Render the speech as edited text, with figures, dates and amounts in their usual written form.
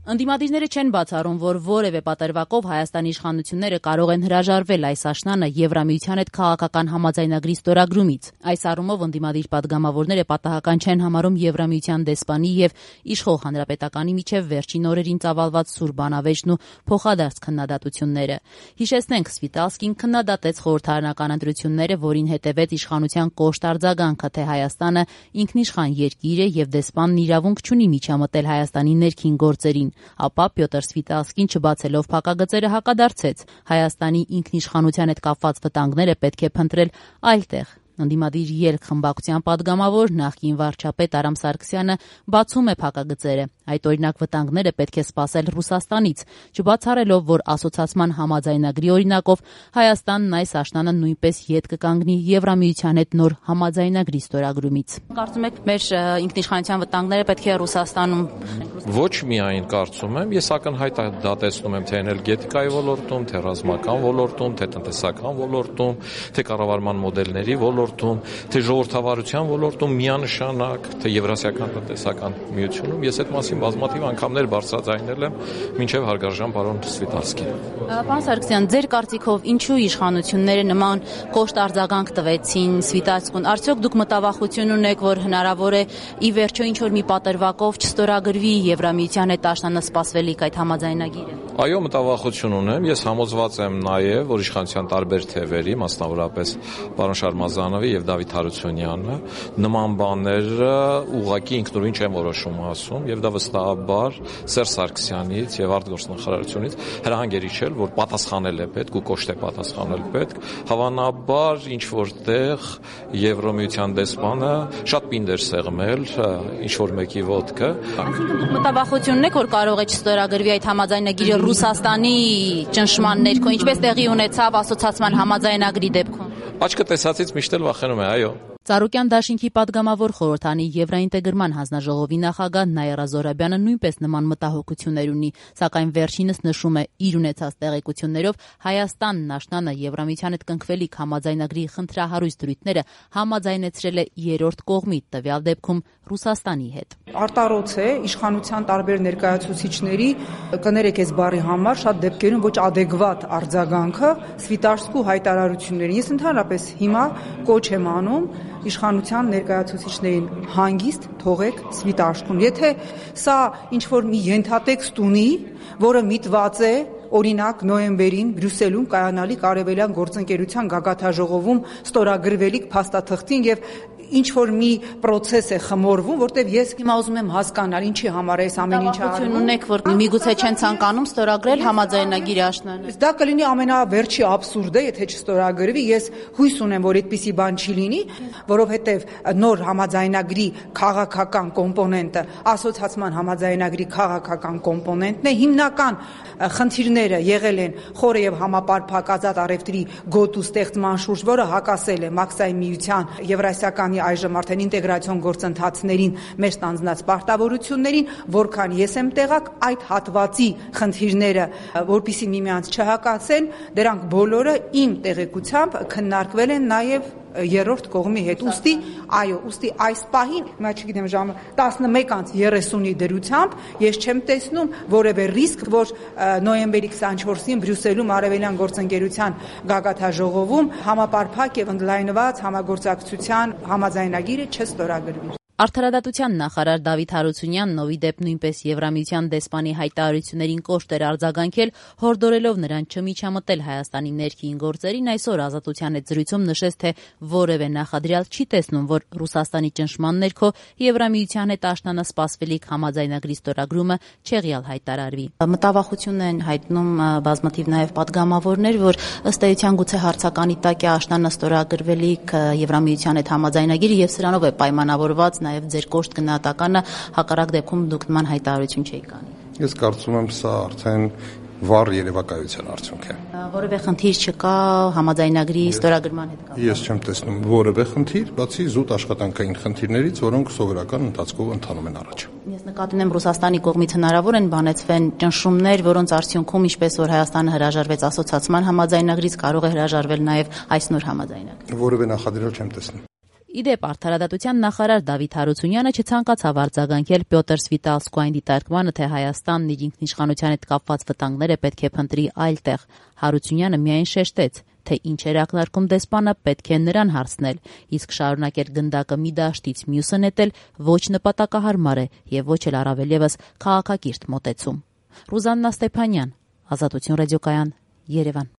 Ընդդիմադիրները չեն բացառում, որ որևէ պատրվակով Հայաստանի իշխանությունները կարող են հրաժարվել այս աշնանը Եվրամիության հետ քաղաքական համաձայնագրի ստորագրումից։ Այս առումով ընդդիմադիր պատգամավորները պատահական չեն համարում Եվրամիության դեսպանի եւ իշխող հանրապետականի միջև վերջին օրերին ծավալված սուր բանավեճն ու փոխադարձ քննադատությունները։ Հիշեցնենք, Սվիտալսկին քննադատեց խորհրդարանական ընտրությունները, որին հետևեց իշխանության կոշտ արձագանքը, թե Հայաստանը ինքնիշխան երկիր է եւ դեսպանն իրավունք չունի միջամտել Հայաստանի ներքին գործերին։ Ապա Պյոտր Սվիտալսկին չբացելով փակագծերը հակադարձեց. Հայաստանի ինքնիշխանության հետ կապված վտանգները պետք է փնտրել այլտեղ։ Ընդդիմադիր ելք խմբակցության падգամավոր նախկին վարչապետ Արամ Սարգսյանը բացում է փակագծերը։ Այդ օրինակ վտանգները պետք է սպասել Ռուսաստանից, չբացառելով, որ ասոցացման համաձայնագրի օրինակով Հայաստանն այս աշնանը նույնպես ետ կկանգնի Եվրամիության հետ նոր համաձայնագրի ստորագրումից։ Կարծում եք, մեր ինքնիշխանության վտանգները պետք է Ռուսաստանում։ Ոչ միայն կարծում եմ, ես ակնհայտ դատեցնում եմ թե էներգետիկայի ոլորտում, թե ռազմական ոլորտում, թե տնտեսական ոլորտում, թե կառավարման մոդելների ոլորտում, թե ժողովրդավարության ոլորտում միանշանակ, թե Եվրասիական տնտեսական միությունում, ես այդ մասին բազմաթիվ անգամներ բարձրաձայնել եմ մինչև հարգարժան պարոն Սվիտալսկին։ Պարոն Սարգսյան, ձեր կարծիքով ինչու իշխանությունները նման կոշտ արձագանք տվեցին Սվիտալսկուն։ Արդյոք դուք մտավախություն ունեք, որ հնարավոր է ի վերջո ինչ-որ մի պատրվակով չստորագրվի Եվրամիության հետ աշնանը սպասվելիք այդ համաձայնագիրը։ Այո, մտավախություն ունեմ, ես համոզված եմ նաև, որ իշխանության տարբեր թևերի, մասնավորապես պարոն Շարմազանովի եւ Դավիթ Հարությունյանը նման բաները ուղղակի ինքնուրույն չեն որոշում ասում եւ դա վստահաբար Սերժ Սարգսյանից եւ արտգործնախարարությունից հրահանգ էր իջել, որ պատասխանել է պետք ու կոշտ է պատասխանել պետք։ Հավանաբար ինչ որտեղ Եվրոմիության դեսպանը շատ պինդ էր սեղմել ինչ որ մեկի ոտքը։ Մտավախություն ունեք, որ կարող է չստորագրվի այդ համաձայնագիրը Ռուսաստանի ճնշման ներքո, ինչպես տեղի ունեցավ ասոցացման համաձայնագրի դեպքում։ Աչքը տեսածից միշտ էլ վախենում է, այո։ Ծառուկյան դաշինքի падգամավոր խորհրդանի Եվրաինտեգրման հանձնաժողովի նախագահ Նաիրա Զոհրաբյանը նույնպես նման մտահոգություններ ունի, սակայն վերջինս նշում է իր ունեցած տեղեկություններով Հայաստանն աշնանը Եվրամիության հետ կնքվելիք համաձայնագրի խնդրահարույց դրույթները համաձայնեցրել է երրորդ կողմի, տվյալ դեպքում Ռուսաստանի հետ։ Արտառոց է իշխանության տարբեր ներկայացուցիչների, կներեք այս բառի համար, շատ դեպքերում ոչ ադեկվատ արձագանքը Սվիտալսկու հայտարարություններին։ Ես ընդհանրապես հիմա կոչ եմ անում իշխանության ներկայացուցիչներին հանգիստ թողեք Սվիտալսկուն։ Եթե սա ինչ-որ մի ենթատեքստ ունի, որը միտված է օրինակ նոյեմբերին Բրյուսելում կայանալիք արևելյան գործընկերության գագաթնաժողովում ստորագրվելիք փաստաթղթին եւ ինչ որ մի process է խմորվում, որտեվ ես հիմա ուզում եմ հասկանալ ինչի համար է այս ամեն ինչը արվում։ Ունեք, որ միգուցե չեն ցանկանում ստորագրել համաձայնագիրը աշնանը։ Դա կլինի ամենավերջի աբսուրդը, եթե չստորագրվի։ Ես հույս ունեմ, որ այդպիսի բան չի լինի, որովհետեւ նոր համաձայնագրի քաղաքական կոմպոնենտը, ասոցիացիան համաձայնագրի քաղաքական կոմպոնենտն է, հիմնական խնդիրները եղել են խորը եւ համապարփակ ազատ առևտրի գոտու ստեղծման շուրջ, որը հակասել է Մաքսայի միության Եվրասիականի այժմ արդեն ինտեգրացիոն գործընթացներին մեր ստանձնած պարտավորություններին, որքան ես եմ տեղակ, այդ հատվածի խնդիրները, որpիսի միմյանց չհակասեն, դրանք բոլորը իմ տեղեկությամբ քննարկվել են նաև երրորդ կողմի հետ։ Ուստի, այո, այս պահին, հիմա չգիտեմ ժամը 11:30-ի դրությամբ ես չեմ տեսնում որևէ ռիսկ, որ նոյեմբերի 24-ին Բրյուսելում արևելյան գործընկերության գագաթնաժողովում համապարփակ եւ ընդլայնված համագործակցության համաձայնագիրը չստորագրվի։ Արդարադատության նախարար Դավիթ Հարությունյանն ովի դեպ նույնպես Եվրամիության դեսպանի հայտարարություններին կոշտ էր արձագանքել, հորդորելով նրան չմիջամտել Հայաստանի ներքին գործերին, այսօր Ազատության հետ զրույցում նշեց, թե որևէ նախադրյալ չի տեսնում, որ Ռուսաստանի ճնշման ներքո Եվրամիության հետ աշնանը սպասվելիք համաձայնագրի ստորագրումը չեղյալ հայտարարվի։ Մտավախություն են հայտնում բազմաթիվ նաև падգամավորներ, որ ըստ էության գուցե հարցականի տակ է աշնանը ստորագրվելիք Եվրամիության հետ համաձայնագիրը եւ սրանով է պայմանավորված նաև ձեր կոշտ գնահատականը, հակառակ դեպքում դուք նման հայտարարություն չէիք անի։ Ես կարծում եմ սա արդեն վառ երևակայության արդյունք է։ Որևէ խնդիր չկա համաձայնագրի ստորագրման հետ կապված։ Ես չեմ տեսնում որևէ խնդիր, բացի զուտ աշխատանքային խնդիրներից, որոնք սովորական ընթացքով ընթանում են առաջ։ Ես նկատի ունեմ Ռուսաստանի կողմից հնարավոր են բանեցվեն ճնշումներ, որոնց արդյունքում ինչպես որ Հայաստանը հրաժարվեց ասոցիացիան համաձայնագրից, կարող է հրաժարվել նաև այս նոր համաձայնագրը։ Որևէ նախադրյալ չեմ տեսնում։ Իդեպ արդարադատության նախարար Դավիթ Հարությունյանը չցանկացավ արձագանքել Պյոտր Սվիտալսկոյին դիտարկմանը, թե Հայաստանն իր ինքնիշխանության հետ կապված վտանգները պետք է փնտրի այլ տեղ։ Հարությունյանը միայն շեշտեց, թե ինչ էր ակնարկում դեսպանը, պետք է նրան հարցնել, իսկ շարունակել գնդակը մի դաշտից մյուսը նետել ոչ նպատակահարմար է եւ ոչ էլ առավել եւս քաղաքակիրթ մոտեցում։ Ռուզաննա Ստեփանյան, Ազատություն ռադիոկայան, Երևան։